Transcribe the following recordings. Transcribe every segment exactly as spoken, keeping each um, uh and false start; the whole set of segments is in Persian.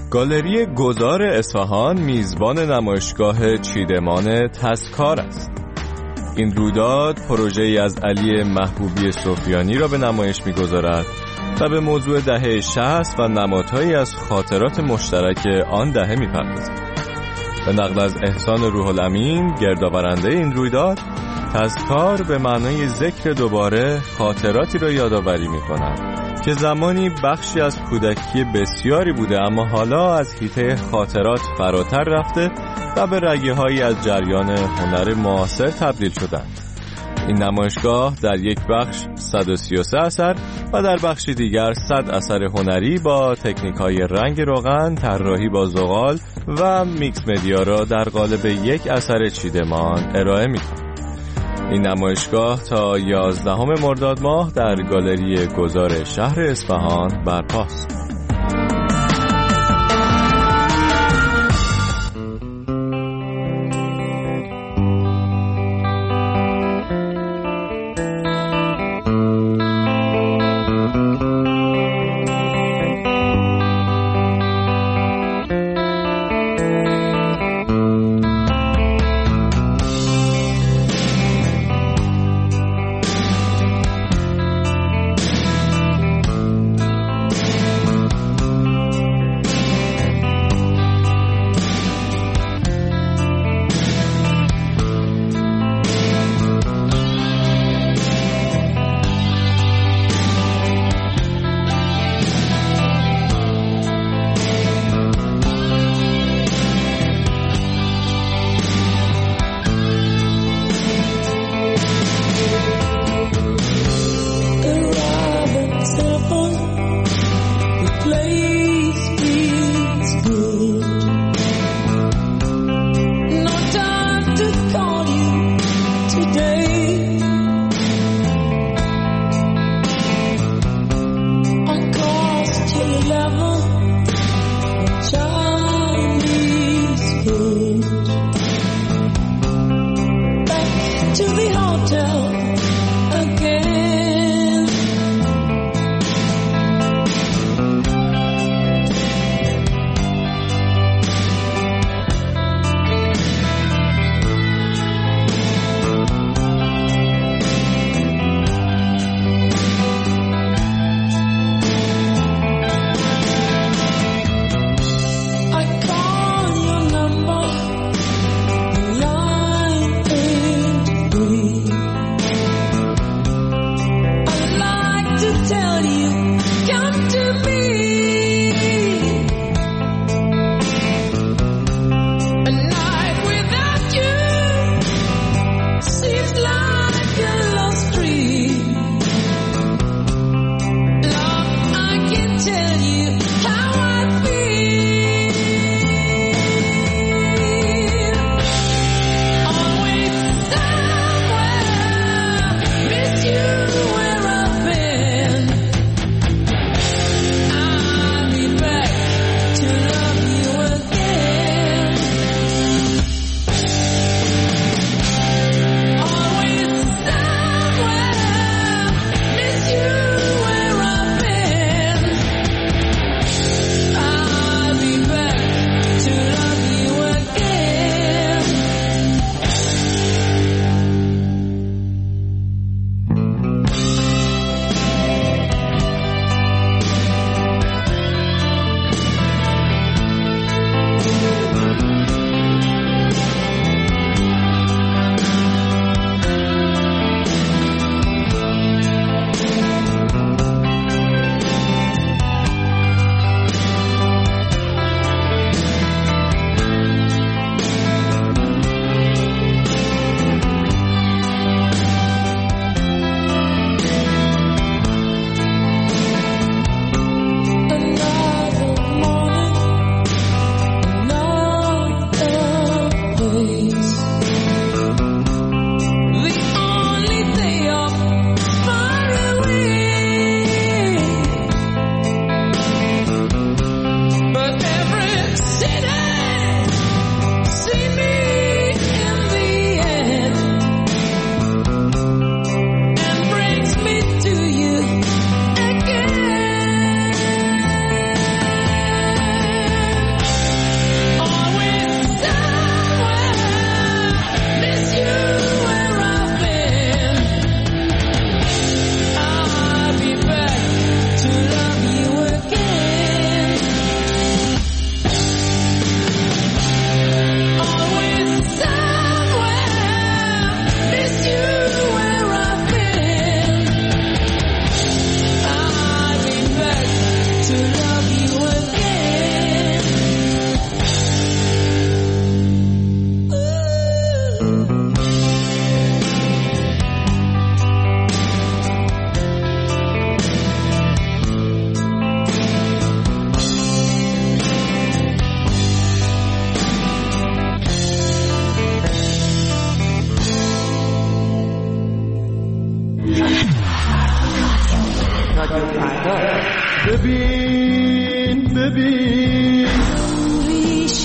گالری گذار اصفهان میزبان نمایشگاه چیدمان تذکار است. این رویداد پروژه‌ای از علی محبوبی سفیانی را به نمایش می‌گذارد و به موضوع دهه شصت و نمادهایی از خاطرات مشترک آن دهه می‌پردازد. به نقل از احسان روح الامین، گردآورنده این رویداد، تذکار به معنای ذکر دوباره خاطراتی را یادآوری می‌کند که زمانی بخشی از کودکی بسیاری بوده، اما حالا از حیطه خاطرات فراتر رفته و به رگه‌هایی از جریان هنر معاصر تبدیل شدند. این نمایشگاه در یک بخش صد و سی و سه اثر و در بخش دیگر صد اثر هنری با تکنیک‌های رنگ روغن، طراحی با زغال و میکس مدیا را در قالب یک اثر چیدمان ارائه می‌کند. این نمایشگاه تا یازدهم مرداد ماه در گالری گذار شهر اصفهان برپاست.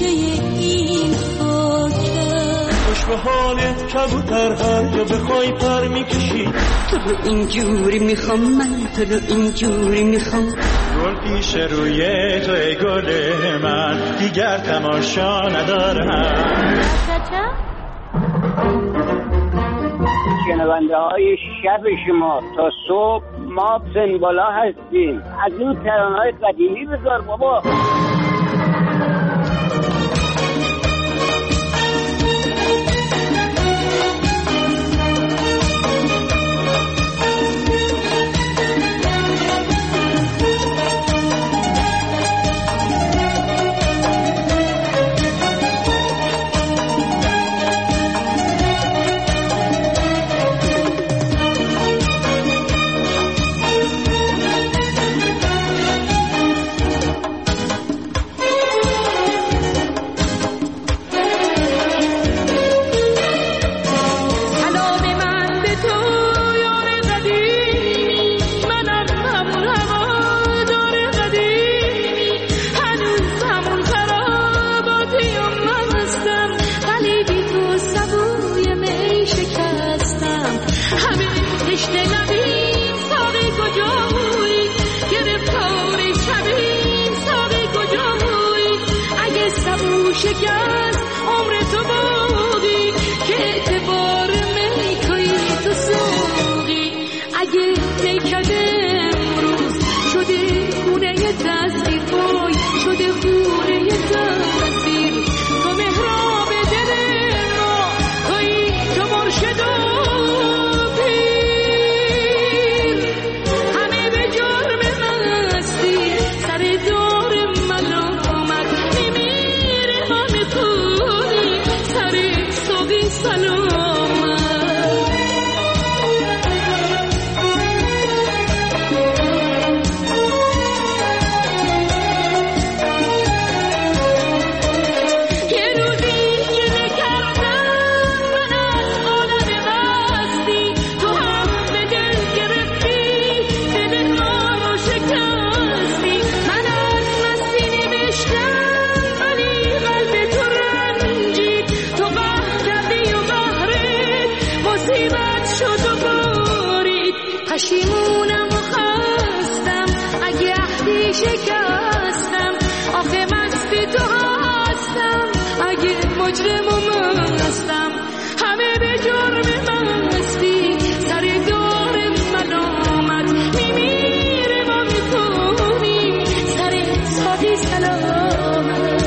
گوشه این خاکم. خوش به حالت کبوتر هر جا بخوای پر میکشی. تو رو اینجوری میخوام من، تو رو اینجوری میخوام. گل پیش روی توی گل من، دیگر تماشا ندارم. شنونده های شب شما تا صبح ما پنبالا هستیم. از این ترانه‌های قدیمی بذار بابا. شکست عمر تو باقی که اعتبار میکنی تو سوقی. اگه پیکده امروز شده خونه تصویر پای، شده خونه تصویر. تو مهراب دل ما توی تو مرشد و پیر. همه به جرم مستی سر دار ملامت میمیره ما میخونی سر سوقی سلامت. یه روزی که نکردم من از عالم مستی، تو هم به دل گرفتی دل ما رو شکستی. من از مستی نوشتم ولی قلب تو رنجید. تو قهر کردی و قهرت مصیبت شد و بارید. پشیمونم و خستم اگه عهدی شکستم. آخه مستی تو هستم اگه مجرم و مستم. همه به جرم مستی سر دار ملامت میمیره ما میکنیم سر ساقی سلامت.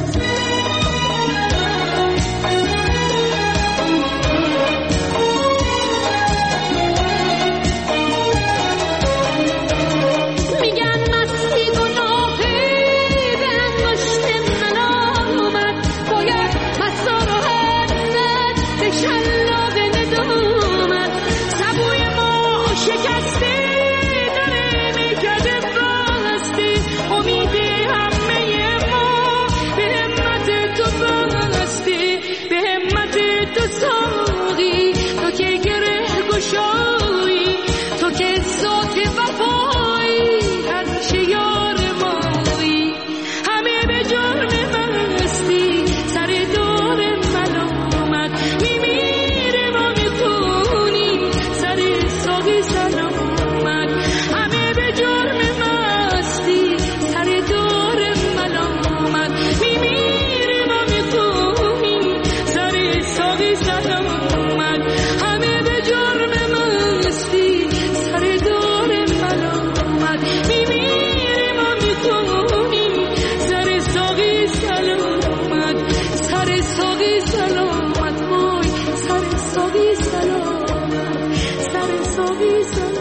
میگن مستی گناهه به انگشت ملامت. باید مستا رو حدت به شلاق ندامت. سبوی ما شکسته داره میکده بسته. امید همه ما به همت تو بسته، به همت تو ساقی. تو که گره گشایی، تو که ذات وفایی، همیشه یار مایی. همه به جرم مستی سر دار ملامت میمیره ما میخونیم سر ساقی سلامت. همه به جرم مستی سر دار ملامت میمیره ما میخونیم سر ساقی سلامت. همه به جرم مستی سر دار ملامت میمیره ما میخونیم سر ساقی سلامت. سر ساقی سلامت وای، سر ساقی سلامت، سر ساقی سلامت.